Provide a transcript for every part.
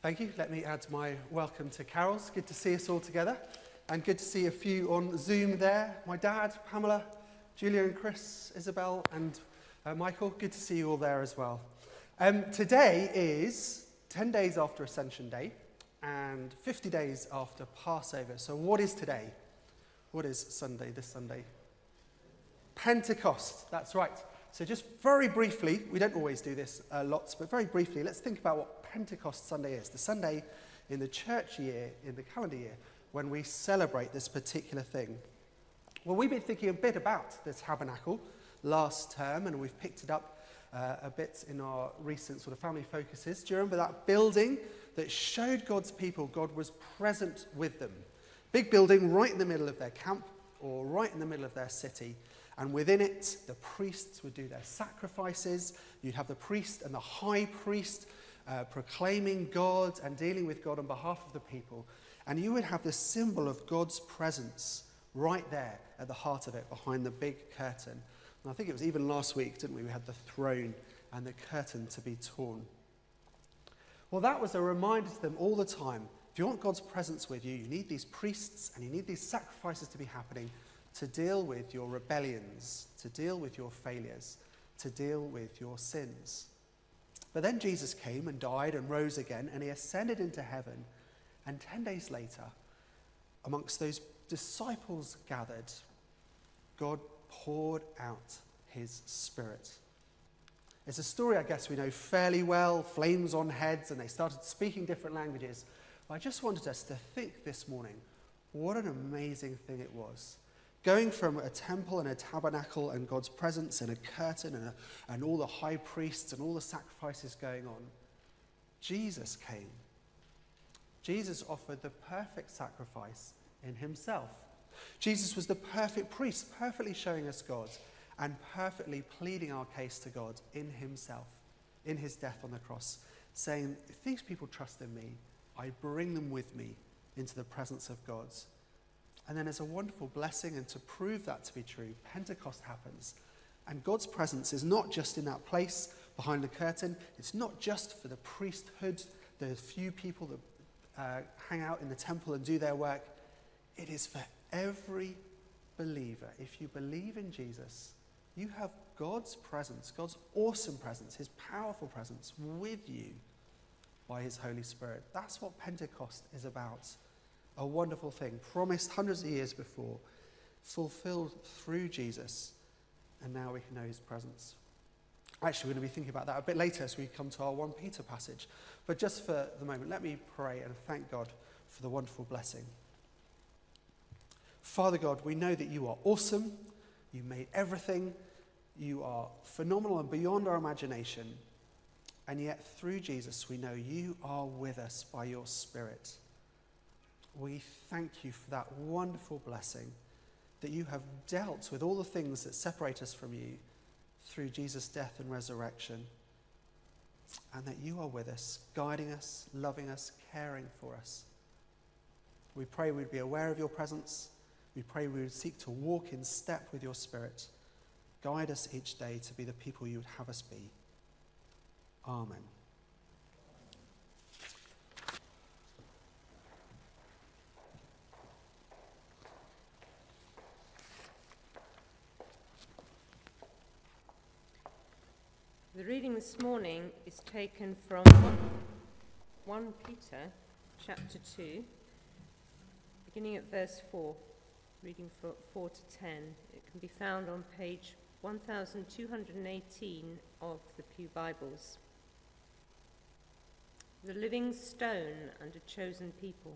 Thank you. Let me add my welcome to Carol's. Good to see us all together. And good to see a few on Zoom there. My dad, Pamela, Julia and Chris, Isabel and Michael. Good to see you all there as well. Today is 10 days after Ascension Day and 50 days after Passover. So what is today? What is Sunday, this Sunday? Pentecost. That's right. So just very briefly, we don't always do this lots, but very briefly, let's think about what Pentecost Sunday is. The Sunday in the church year, in the calendar year, when we celebrate this particular thing. Well, we've been thinking a bit about the tabernacle last term, and we've picked it up a bit in our recent sort of family focuses. Do you remember that building that showed God's people God was present with them? Big building right in the middle of their camp or right in the middle of their city. And within it, the priests would do their sacrifices. You'd have the priest and the high priest proclaiming God and dealing with God on behalf of the people. And you would have the symbol of God's presence right there at the heart of it, behind the big curtain. And I think it was even last week, didn't we? We had the throne and the curtain to be torn. Well, that was a reminder to them all the time. If you want God's presence with you, you need these priests and you need these sacrifices to be happening to deal with your rebellions, to deal with your failures, to deal with your sins. But then Jesus came and died and rose again, and he ascended into heaven. And 10 days later, amongst those disciples gathered, God poured out his Spirit. It's a story I guess we know fairly well, flames on heads, and they started speaking different languages. I just wanted us to think this morning, what an amazing thing it was. Going from a temple and a tabernacle and God's presence and a curtain and all the high priests and all the sacrifices going on, Jesus came. Jesus offered the perfect sacrifice in himself. Jesus was the perfect priest, perfectly showing us God and perfectly pleading our case to God in himself, in his death on the cross, saying, if these people trust in me, I bring them with me into the presence of God. And then as a wonderful blessing, and to prove that to be true, Pentecost happens. And God's presence is not just in that place behind the curtain. It's not just for the priesthood, the few people that hang out in the temple and do their work. It is for every believer. If you believe in Jesus, you have God's presence, God's awesome presence, his powerful presence with you by his Holy Spirit. That's what Pentecost is about. A wonderful thing, promised hundreds of years before, fulfilled through Jesus, and now we can know his presence. Actually, we're going to be thinking about that a bit later as we come to our 1 Peter passage. But just for the moment, let me pray and thank God for the wonderful blessing. Father God, we know that you are awesome, you made everything, you are phenomenal and beyond our imagination, and yet through Jesus we know you are with us by your Spirit. We thank you for that wonderful blessing that you have dealt with all the things that separate us from you through Jesus' death and resurrection, and that you are with us, guiding us, loving us, caring for us. We pray we'd be aware of your presence. We pray we would seek to walk in step with your Spirit. Guide us each day to be the people you would have us be. Amen. The reading this morning is taken from 1 Peter chapter 2, beginning at verse 4, reading from 4 to 10. It can be found on page 1218 of the Pew Bibles. The living stone and a chosen people.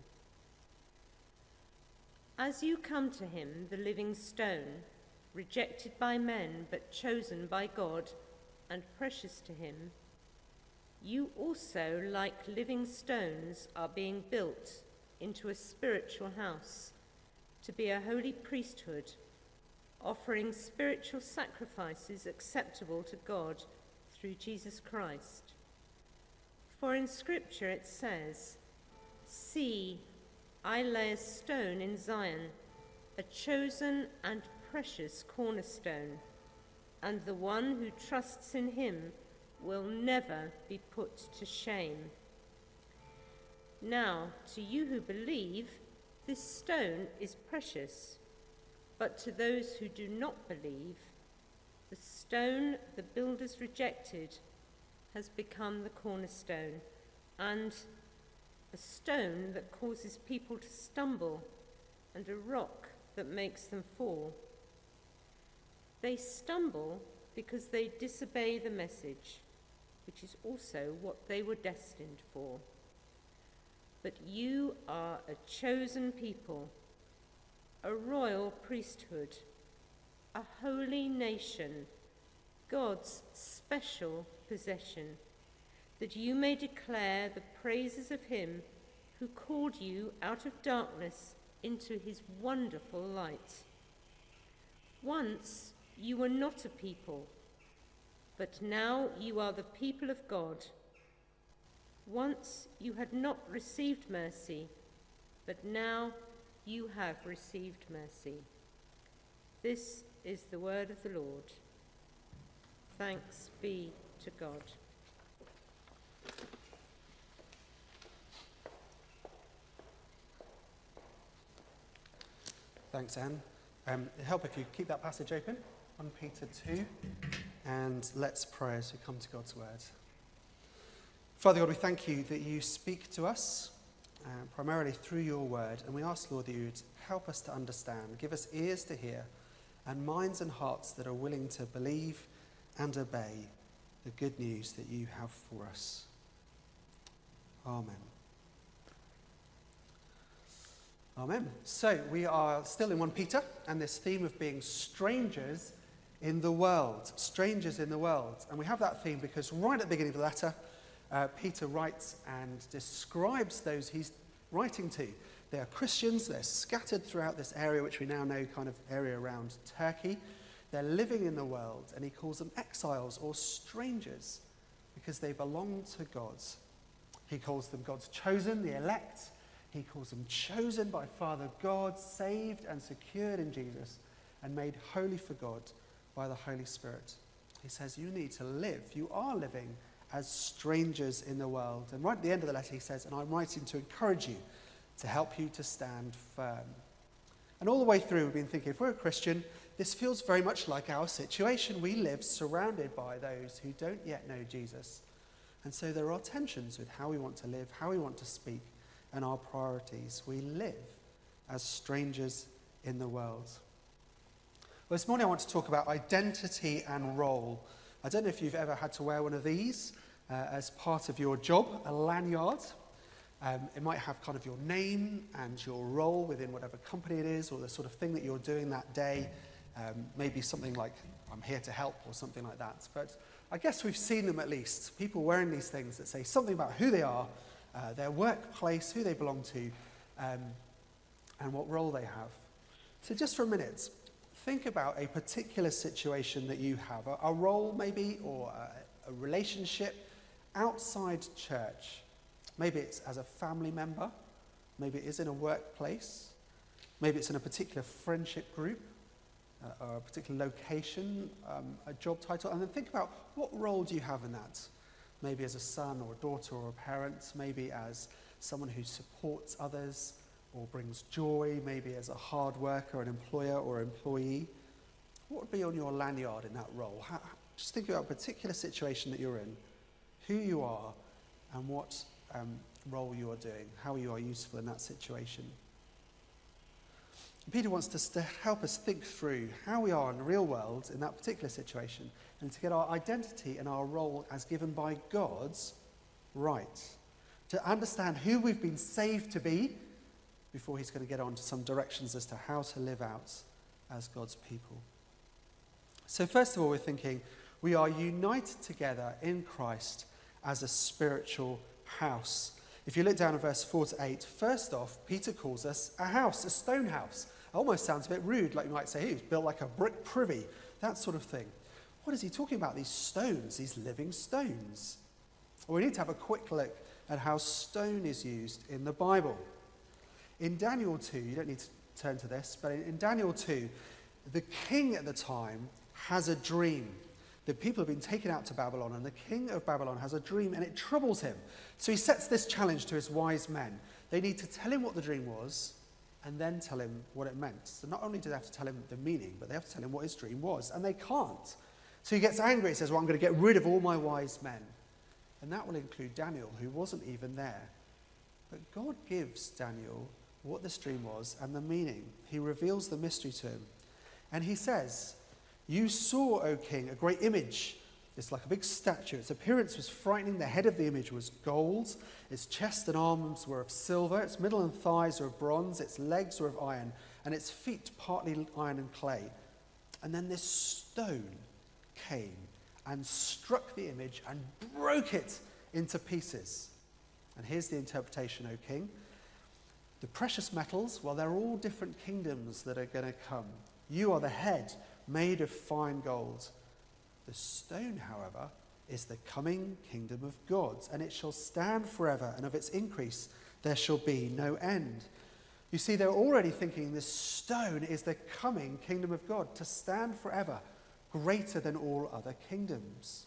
As you come to him, the living stone, rejected by men but chosen by God, and precious to him, you also, like living stones, are being built into a spiritual house, to be a holy priesthood, offering spiritual sacrifices acceptable to God through Jesus Christ. For in Scripture it says, "See, I lay a stone in Zion, a chosen and precious cornerstone, and the one who trusts in him will never be put to shame." Now, to you who believe, this stone is precious, but to those who do not believe, the stone the builders rejected has become the cornerstone, and a stone that causes people to stumble, and a rock that makes them fall. They stumble because they disobey the message, which is also what they were destined for. But you are a chosen people, a royal priesthood, a holy nation, God's special possession, that you may declare the praises of him who called you out of darkness into his wonderful light. Once you were not a people, but now you are the people of God. Once you had not received mercy, but now you have received mercy. This is the word of the Lord. Thanks be to God. Thanks, Anne. It'd help if you keep that passage open, 1 Peter 2, and let's pray as we come to God's word. Father God, we thank you that you speak to us primarily through your word, and we ask, Lord, that you would help us to understand, give us ears to hear, and minds and hearts that are willing to believe and obey the good news that you have for us. Amen. Amen. So we are still in 1 Peter, and this theme of being strangers in the world. Strangers in the world. And we have that theme because right at the beginning of the letter, Peter writes and describes those he's writing to. They are Christians, they're scattered throughout this area, which we now know kind of area around Turkey. They're living in the world, and he calls them exiles or strangers because they belong to God. He calls them God's chosen, the elect. He calls them chosen by Father God, saved and secured in Jesus, and made holy for God by the Holy Spirit. He says you need to live, you are living as strangers in the world. And right at the end of the letter he says, and I'm writing to encourage you, to help you to stand firm. And all the way through we've been thinking, if we're a Christian, this feels very much like our situation. We live surrounded by those who don't yet know Jesus. And so there are tensions with how we want to live, how we want to speak, and our priorities. We live as strangers in the world. Well, this morning I want to talk about identity and role. I don't know if you've ever had to wear one of these as part of your job, a lanyard. It might have kind of your name and your role within whatever company it is, or the sort of thing that you're doing that day. Maybe something like, I'm here to help, or something like that. But I guess we've seen them at least. People wearing these things that say something about who they are, their workplace, who they belong to, and what role they have. So just for a minute, think about a particular situation that you have, a role maybe, or a relationship outside church. Maybe it's as a family member, maybe it is in a workplace, maybe it's in a particular friendship group, or a particular location, a job title, and then think about what role do you have in that? Maybe as a son or a daughter or a parent, maybe as someone who supports others or brings joy, maybe as a hard worker, an employer or employee. What would be on your lanyard in that role? Just think about a particular situation that you're in, who you are, and what role you are doing, how you are useful in that situation. Peter wants us to help us think through how we are in the real world in that particular situation, and to get our identity and our role as given by God's right. To understand who we've been saved to be before he's going to get on to some directions as to how to live out as God's people. So first of all, we're thinking we are united together in Christ as a spiritual house. If you look down at verse 4 to 8, first off, Peter calls us a house, a stone house. It almost sounds a bit rude, like you might say, it's built like a brick privy, that sort of thing. What is he talking about, these stones, these living stones? Well, we need to have a quick look at how stone is used in the Bible. In Daniel 2, you don't need to turn to this, but in Daniel 2, the king at the time has a dream. The people have been taken out to Babylon, and the king of Babylon has a dream, and it troubles him. So he sets this challenge to his wise men. They need to tell him what the dream was, and then tell him what it meant. So not only do they have to tell him the meaning, but they have to tell him what his dream was, and they can't. So he gets angry. He says, well, I'm going to get rid of all my wise men. And that will include Daniel, who wasn't even there. But God gives Daniel what this dream was and the meaning. He reveals the mystery to him. And he says, you saw, O king, a great image. It's like a big statue. Its appearance was frightening. The head of the image was gold. Its chest and arms were of silver. Its middle and thighs were of bronze. Its legs were of iron. And its feet partly iron and clay. And then this stone came and struck the image and broke it into pieces. And here's the interpretation, O king. The precious metals, well, they're all different kingdoms that are going to come. You are the head, made of fine gold. The stone, however, is the coming kingdom of God, and it shall stand forever, and of its increase there shall be no end. You see, they're already thinking this stone is the coming kingdom of God, to stand forever, greater than all other kingdoms.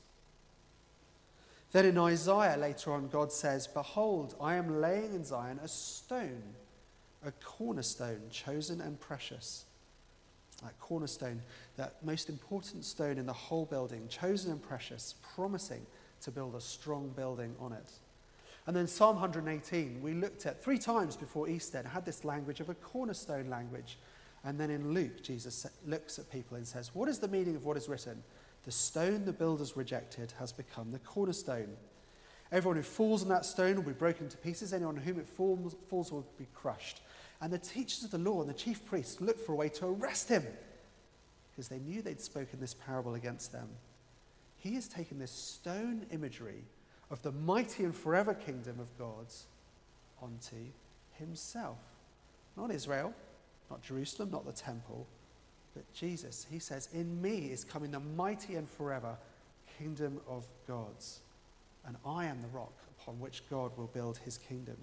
Then in Isaiah later on, God says, behold, I am laying in Zion a stone, a cornerstone, chosen and precious. That cornerstone, that most important stone in the whole building, chosen and precious, promising to build a strong building on it. And then Psalm 118, we looked at 3 times before Easter and had this language of a cornerstone language. And then in Luke, Jesus looks at people and says, what is the meaning of what is written? The stone the builders rejected has become the cornerstone. Everyone who falls on that stone will be broken to pieces. Anyone on whom it falls will be crushed. And the teachers of the law and the chief priests looked for a way to arrest him because they knew they'd spoken this parable against them. He has taken this stone imagery of the mighty and forever kingdom of God onto himself. Not Israel, not Jerusalem, not the temple, but Jesus. He says, in me is coming the mighty and forever kingdom of God, and I am the rock upon which God will build his kingdom.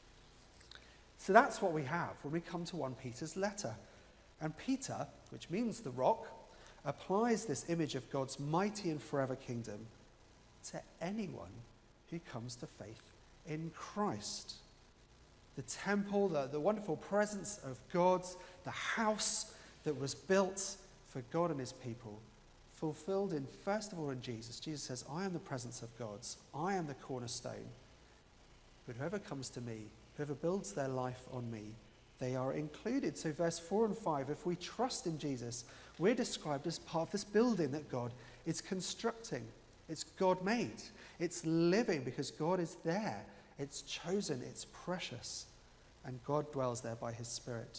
So that's what we have when we come to 1 Peter's letter. And Peter, which means the rock, applies this image of God's mighty and forever kingdom to anyone who comes to faith in Christ. The temple, the wonderful presence of God, the house that was built for God and his people, fulfilled in, first of all, in Jesus. Jesus says, I am the presence of God. I am the cornerstone. But whoever comes to me, whoever builds their life on me, they are included. So verse 4 and 5, if we trust in Jesus, we're described as part of this building that God is constructing. It's God-made. It's living because God is there. It's chosen. It's precious. And God dwells there by his Spirit.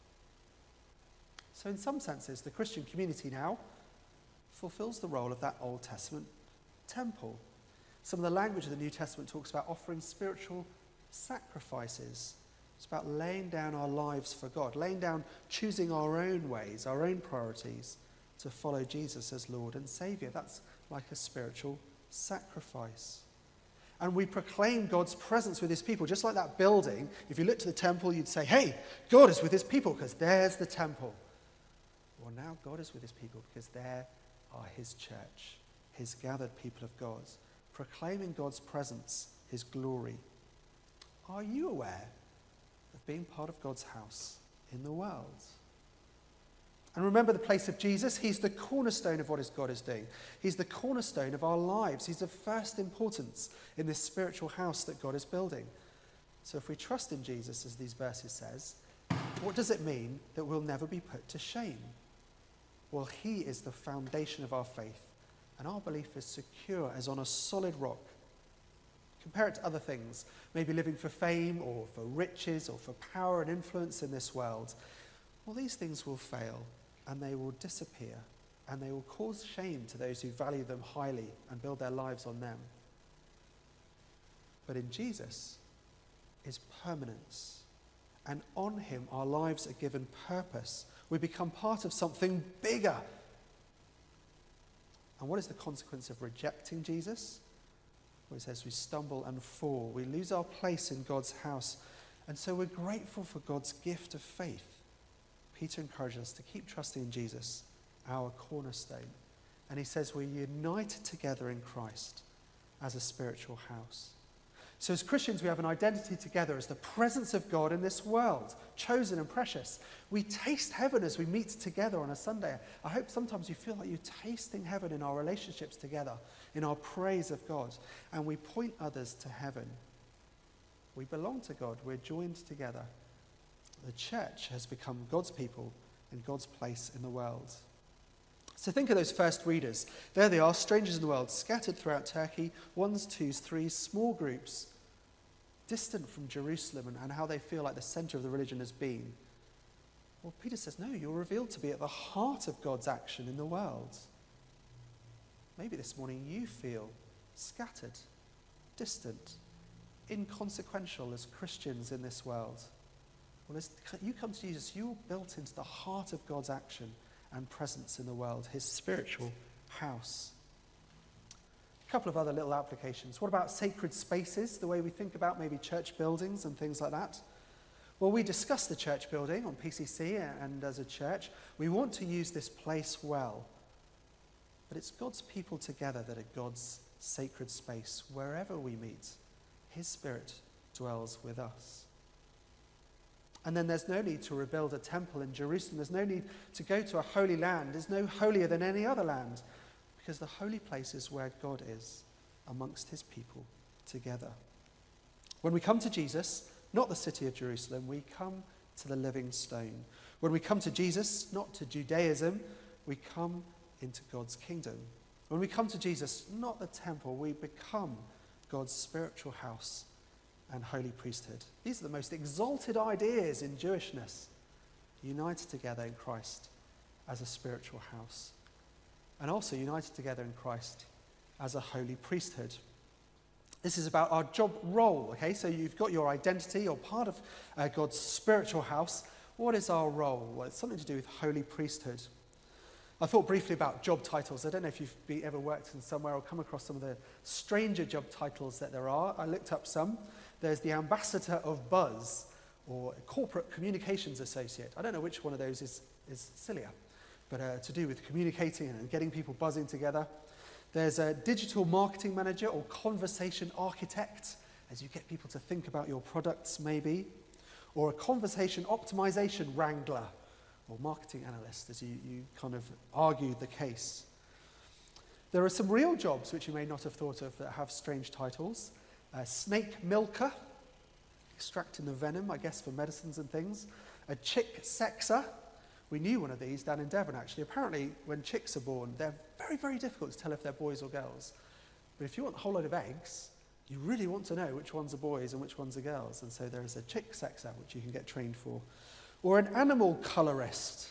So in some senses, the Christian community now fulfills the role of that Old Testament temple. Some of the language of the New Testament talks about offering spiritual sacrifices. It's about laying down our lives for God, laying down, choosing our own ways, our own priorities to follow Jesus as Lord and Saviour. That's like a spiritual sacrifice. And we proclaim God's presence with his people. Just like that building, if you look to the temple, you'd say, hey, God is with his people because there's the temple. Well, now God is with his people because there are his church, his gathered people of God, proclaiming God's presence, his glory. Are you aware of being part of God's house in the world? And remember the place of Jesus. He's the cornerstone of what God is doing. He's the cornerstone of our lives. He's of first importance in this spiritual house that God is building. So if we trust in Jesus, as these verses says, what does it mean that we'll never be put to shame? Well, he is the foundation of our faith, and our belief is secure as on a solid rock. Compare it to other things, maybe living for fame or for riches or for power and influence in this world. Well, these things will fail and they will disappear and they will cause shame to those who value them highly and build their lives on them. But in Jesus is permanence, and on him our lives are given purpose. We become part of something bigger. And what is the consequence of rejecting Jesus? Well, it says we stumble and fall. We lose our place in God's house. And so we're grateful for God's gift of faith. Peter encourages us to keep trusting in Jesus, our cornerstone, And he says we're united together in Christ as a spiritual house. So as Christians, we have an identity together as the presence of God in this world, chosen and precious. We taste heaven as we meet together on a Sunday. I hope sometimes you feel like you're tasting heaven in our relationships together, in our praise of God, and we point others to heaven. We belong to God. We're joined together. The church has become God's people and God's place in the world. So think of those first readers. There they are, strangers in the world, scattered throughout Turkey, ones, twos, threes, small groups, distant from Jerusalem and how they feel like the center of the religion has been. Well, Peter says, no, you're revealed to be at the heart of God's action in the world. Maybe this morning you feel scattered, distant, inconsequential as Christians in this world. Well, as you come to Jesus, you're built into the heart of God's action and presence in the world, his spiritual house. A couple of other little applications. What about sacred spaces, the way we think about maybe church buildings and things like that? Well, we discussed the church building on PCC and as a church. We want to use this place well. But it's God's people together that are God's sacred space. Wherever we meet, his Spirit dwells with us. And then there's no need to rebuild a temple in Jerusalem. There's no need to go to a holy land. There's no holier than any other land, because the holy place is where God is amongst his people together. When we come to Jesus, not the city of Jerusalem, we come to the living stone. When we come to Jesus, not to Judaism, we come into God's kingdom. When we come to Jesus, not the temple, we become God's spiritual house and holy priesthood. These are the most exalted ideas in Jewishness, united together in Christ as a spiritual house, and also united together in Christ as a holy priesthood. This is about our job role, okay? So you've got your identity, you're part of God's spiritual house. What is our role? Well, it's something to do with holy priesthood. I thought briefly about job titles. I don't know if you've ever worked in somewhere or come across some of the stranger job titles that there are. I looked up some. There's the Ambassador of Buzz, or Corporate Communications Associate. I don't know which one of those is sillier, but to do with communicating and getting people buzzing together. There's a Digital Marketing Manager or Conversation Architect, as you get people to think about your products maybe. Or a Conversation Optimization Wrangler, or Marketing Analyst, as you kind of argued the case. There are some real jobs which you may not have thought of that have strange titles. Snake milker, extracting the venom, I guess, for medicines and things. A chick sexer. We knew one of these down in Devon, actually. Apparently, when chicks are born, they're very, very difficult to tell if they're boys or girls. But if you want a whole load of eggs, you really want to know which ones are boys and which ones are girls. And so there is a chick sexer, which you can get trained for. Or an animal colorist,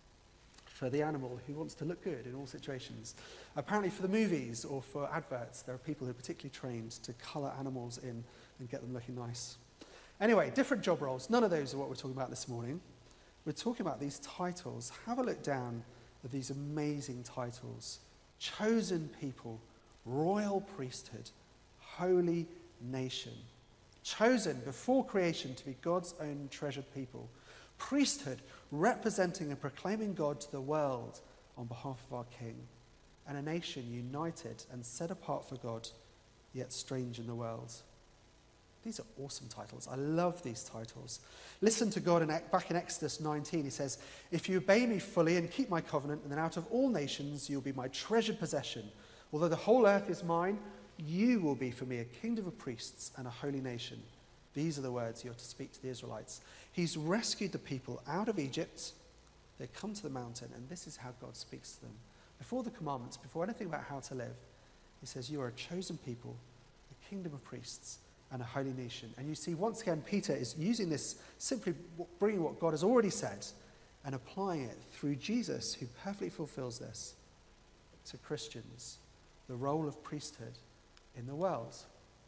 for the animal who wants to look good in all situations. Apparently for the movies or for adverts, there are people who are particularly trained to colour animals in and get them looking nice. Anyway, different job roles. None of those are what we're talking about this morning. We're talking about these titles. Have a look down at these amazing titles. Chosen people, royal priesthood, holy nation. Chosen before creation to be God's own treasured people. Priesthood, representing and proclaiming God to the world on behalf of our King, and a nation united and set apart for God, yet strange in the world. These are awesome titles. I love these titles. Listen to God back in Exodus 19. He says, "If you obey me fully and keep my covenant, then out of all nations you'll be my treasured possession. Although the whole earth is mine, you will be for me a kingdom of priests and a holy nation." These are the words you're to speak to the Israelites. He's rescued the people out of Egypt. They come to the mountain, and this is how God speaks to them. Before the commandments, before anything about how to live, he says, you are a chosen people, a kingdom of priests, and a holy nation. And you see, once again, Peter is using this, simply bringing what God has already said and applying it through Jesus, who perfectly fulfills this, to Christians, the role of priesthood in the world.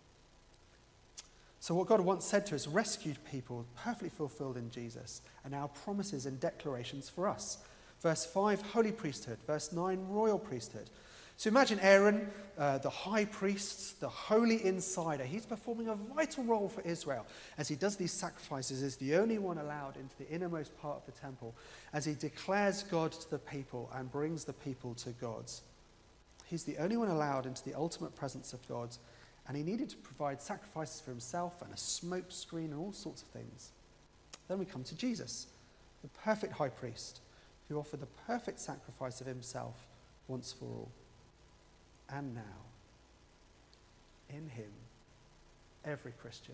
So what God once said to us, rescued people, perfectly fulfilled in Jesus, and now promises and declarations for us. Verse 5, holy priesthood. Verse 9, royal priesthood. So imagine Aaron, the high priest, the holy insider. He's performing a vital role for Israel as he does these sacrifices, is the only one allowed into the innermost part of the temple, as he declares God to the people and brings the people to God. He's the only one allowed into the ultimate presence of God, and he needed to provide sacrifices for himself and a smoke screen and all sorts of things. Then we come to Jesus, the perfect high priest, who offered the perfect sacrifice of himself once for all. And now, in him, every Christian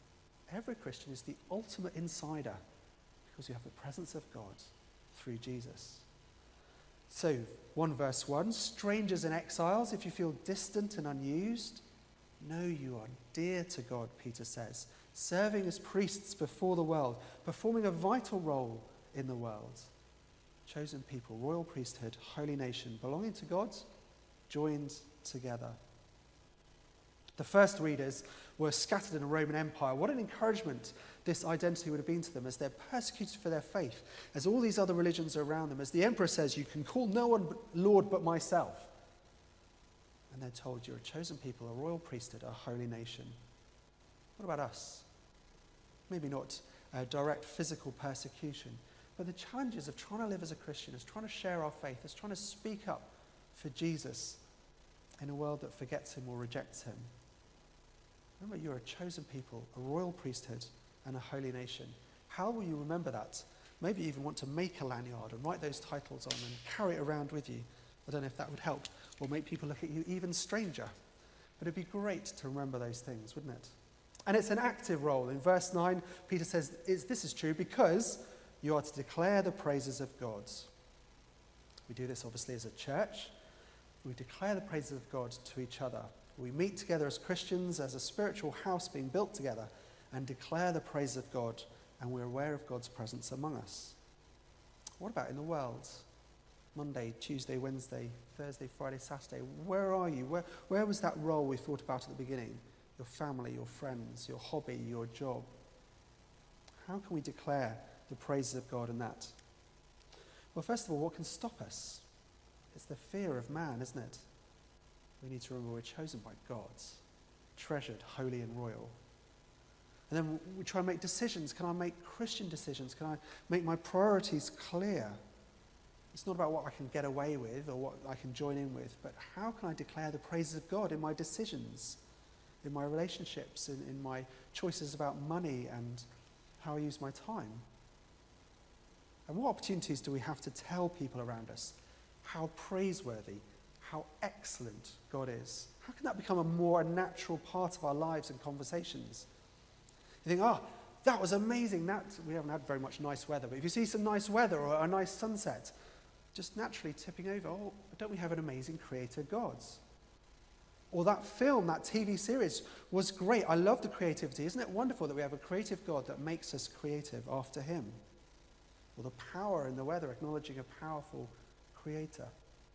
is the ultimate insider because you have the presence of God through Jesus. So, 1 verse 1, strangers and exiles, if you feel distant and unused, know you are dear to God, Peter says, serving as priests before the world, performing a vital role in the world. Chosen people, royal priesthood, holy nation, belonging to God, joined together. The first readers were scattered in the Roman Empire. What an encouragement this identity would have been to them as they're persecuted for their faith, as all these other religions are around them, as the emperor says, you can call no one Lord but myself. And they're told you're a chosen people, a royal priesthood, a holy nation. What about us? Maybe not direct physical persecution, but the challenges of trying to live as a Christian, as trying to share our faith, as trying to speak up for Jesus in a world that forgets him or rejects him. Remember, you're a chosen people, a royal priesthood, and a holy nation. How will you remember that? Maybe you even want to make a lanyard and write those titles on and carry it around with you. I don't know if that would help or make people look at you even stranger. But it'd be great to remember those things, wouldn't it? And it's an active role. In verse 9, Peter says this is true because you are to declare the praises of God. We do this obviously as a church. We declare the praises of God to each other. We meet together as Christians, as a spiritual house being built together, and declare the praise of God, and we're aware of God's presence among us. What about in the world? Monday, Tuesday, Wednesday, Thursday, Friday, Saturday. Where are you? Where was that role we thought about at the beginning? Your family, your friends, your hobby, your job. How can we declare the praises of God in that? Well, first of all, what can stop us? It's the fear of man, isn't it? We need to remember we're chosen by God, treasured, holy and royal. And then we try and make decisions. Can I make Christian decisions? Can I make my priorities clear? It's not about what I can get away with or what I can join in with, but how can I declare the praises of God in my decisions, in my relationships, in my choices about money and how I use my time? And what opportunities do we have to tell people around us how praiseworthy, how excellent God is? How can that become a more natural part of our lives and conversations? You think, that was amazing. We haven't had very much nice weather, but if you see some nice weather or a nice sunset, just naturally tipping over, don't we have an amazing creator God? Or that film, that TV series was great. I love the creativity. Isn't it wonderful that we have a creative God that makes us creative after him? Or the power in the weather, acknowledging a powerful creator.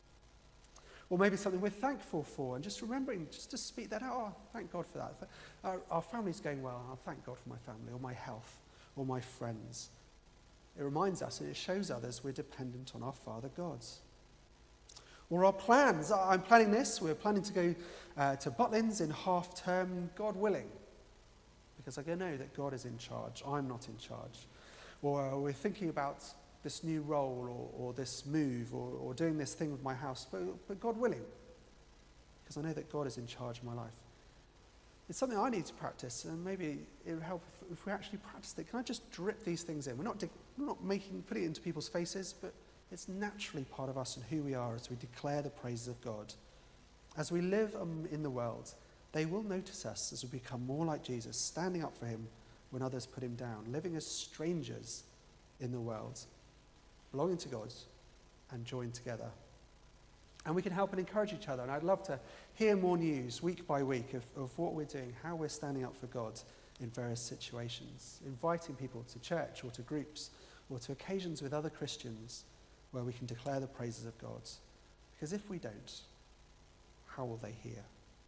Or maybe something we're thankful for and just remembering, just to speak that out. Thank God for that. Our family's going well. I'll thank God for my family or my health or my friends. It reminds us and it shows others we're dependent on our Father God. Or our plans. I'm planning this. We're planning to go to Butlins in half term, God willing. Because I know that God is in charge. I'm not in charge. Or we're thinking about this new role or this move or doing this thing with my house, but God willing. Because I know that God is in charge of my life. It's something I need to practice, and maybe it would help if we actually practiced it. Can I just drip these things in? We're not putting it into people's faces, but it's naturally part of us and who we are as we declare the praises of God. As we live in the world, they will notice us as we become more like Jesus, standing up for him when others put him down, living as strangers in the world, belonging to God and joined together. And we can help and encourage each other. And I'd love to hear more news week by week of what we're doing, how we're standing up for God in various situations, inviting people to church or to groups or to occasions with other Christians where we can declare the praises of God. Because if we don't, how will they hear?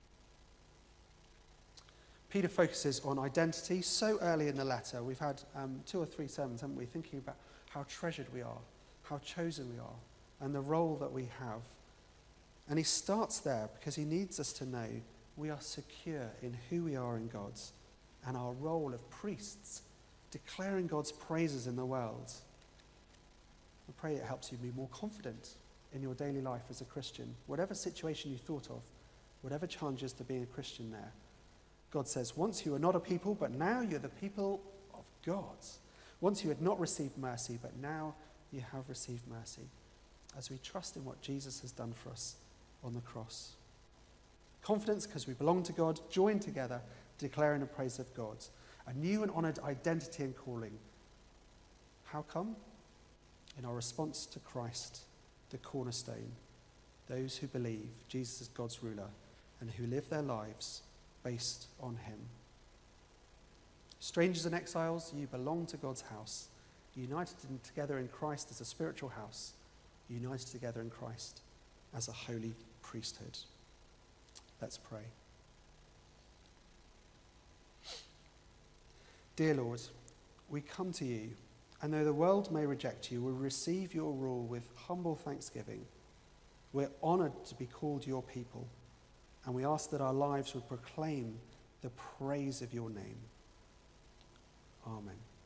Peter focuses on identity so early in the letter. We've had 2 or 3 sermons, haven't we, thinking about how treasured we are, how chosen we are, and the role that we have. And he starts there because he needs us to know we are secure in who we are in God and our role of priests, declaring God's praises in the world. I pray it helps you be more confident in your daily life as a Christian, whatever situation you thought of, whatever challenges to being a Christian there, God says, once you were not a people, but now you're the people of God. Once you had not received mercy, but now you have received mercy. As we trust in what Jesus has done for us on the cross. Confidence because we belong to God, joined together, declaring the praise of God. A new and honoured identity and calling. How come? In our response to Christ, the cornerstone. Those who believe Jesus is God's ruler and who live their lives based on him. Strangers and exiles, you belong to God's house. United together in Christ as a spiritual house. United together in Christ as a holy priesthood. Let's pray. Dear Lord, we come to you, and though the world may reject you, we receive your rule with humble thanksgiving. We're honoured to be called your people, and we ask that our lives would proclaim the praise of your name. Amen.